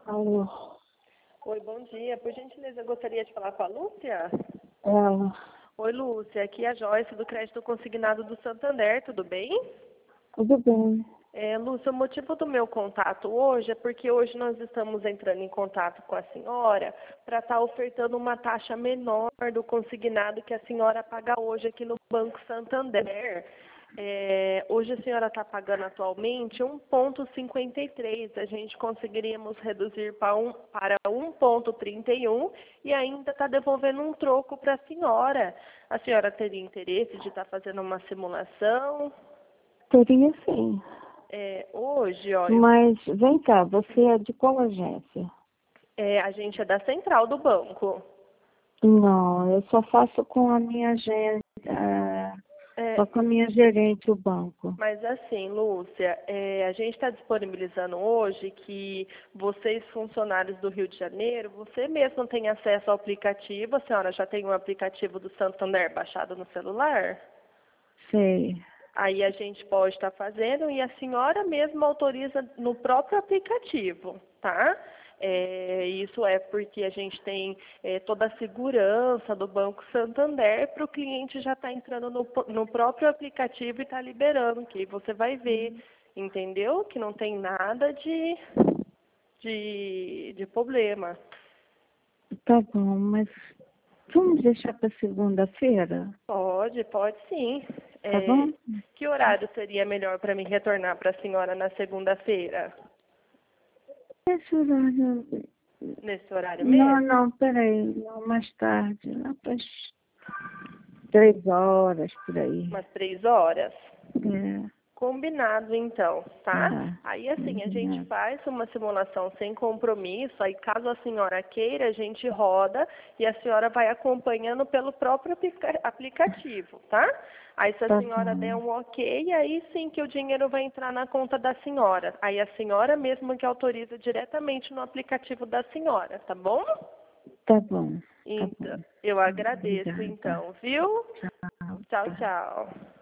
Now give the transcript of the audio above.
Alô, Oi, bom dia. Por gentileza, eu gostaria de falar com a Lúcia. ela, Oi, Lúcia. Aqui é a Joyce do Crédito Consignado do Santander, tudo bem? tudo bem? Lúcia, o motivo do meu contato hoje é porque hoje nós estamos entrando em contato com a senhora para estar ofertando uma taxa menor do consignado que a senhora paga hoje aqui no Banco Santander. Hoje a senhora está pagando atualmente 1,53. A gente conseguiríamos reduzir para 1,31 e ainda está devolvendo um troco para a senhora. A senhora teria interesse de estar fazendo uma simulação? Teria sim. Hoje, ó, Mas vem cá, você é de qual agência? a gente é da central do banco. Não, eu só faço com a minha agência, É, só com a minha gerente o banco. mas assim, Lúcia, a gente está disponibilizando hoje que vocês, funcionários do Rio de Janeiro, você mesmo tem acesso ao aplicativo. A senhora já tem um aplicativo do Santander baixado no celular? Sei. Aí a gente pode estar fazendo e a senhora mesma autoriza no próprio aplicativo, tá? Isso é porque a gente tem toda a segurança do Banco Santander para o cliente já estar entrando no próprio aplicativo e estar liberando, que aí você vai ver, entendeu? Que não tem nada de problema. Tá bom, mas vamos deixar para segunda-feira? Pode sim. Tá bom? Que horário seria melhor para mim retornar para a senhora na segunda-feira? Esse horário. Nesse horário Não, mesmo? não, peraí, não, mais tarde, lá para as 3 horas por aí. Umas 3 horas? É, Combinado, então, tá? tá. Aí, assim, a gente Combinado. faz uma simulação sem compromisso, aí caso a senhora queira, a gente roda e a senhora vai acompanhando pelo próprio aplicativo, tá? Aí, se a Tá senhora der bom. um ok, aí sim que o dinheiro vai entrar na conta da senhora. Aí a senhora mesma que autoriza diretamente no aplicativo da senhora, tá bom? Tá bom. Tá Então, bom. eu agradeço, Obrigada. então, viu? Tchau. Tchau, Tchau. tchau.